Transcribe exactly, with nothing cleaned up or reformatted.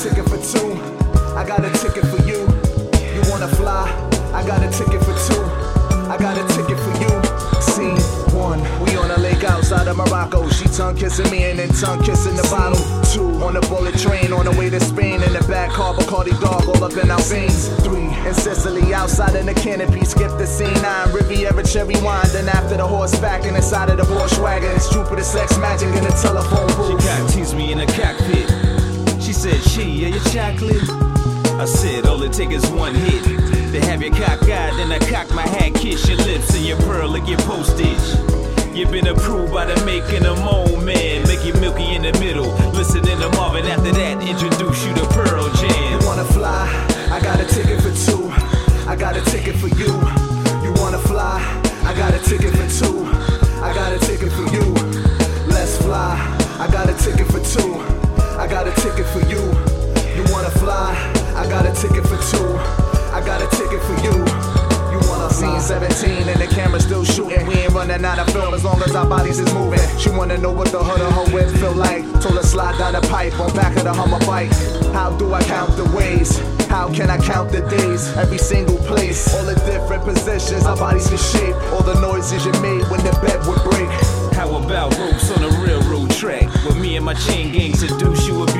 ticket for two. I got a ticket for you. You wanna fly? I got a ticket for two. I got a ticket for you. Scene one. We on a lake outside of Morocco. She tongue kissing me and then tongue kissing the bottle. Two. On the bullet train on the way to Spain. In the back car, Bacardi dog all up in our veins. Three. In Sicily outside in the canopy. Skip the scene nine. Riviera cherry wine. Then after the horseback and inside of the Porsche wagon. It's Jupiter sex magic in the telephone booth. She got teased me in the cockpit. She said, she, yeah, you chocolate? I said, all it take is one hit. To have your cock eye, then I cock my hat, kiss your lips and your pearl and your postage. You've been approved by the making of moment. Make you milky in the middle. Listen to Marvin after that, introduce you to Pearl Jam. You wanna fly? I got a ticket for two. I got a ticket for you. You wanna fly? I got a ticket for two. I got a ticket for you. Let's fly. I got a ticket for two. I got a ticket for you. You wanna fly? I got a ticket for two. I got a ticket for you. You wanna fly? Scene seventeen and the camera's still shooting. We ain't running out of film as long as our bodies is moving. She wanna know what the hood of her whip feel like. Told her slide down the pipe on back of the Hummer bike. How do I count the ways? How can I count the days? Every single place, all the different positions our bodies can shape. All the noises you made when the bed would break. How about ropes on a railroad track? Where me and my chain gang seduce you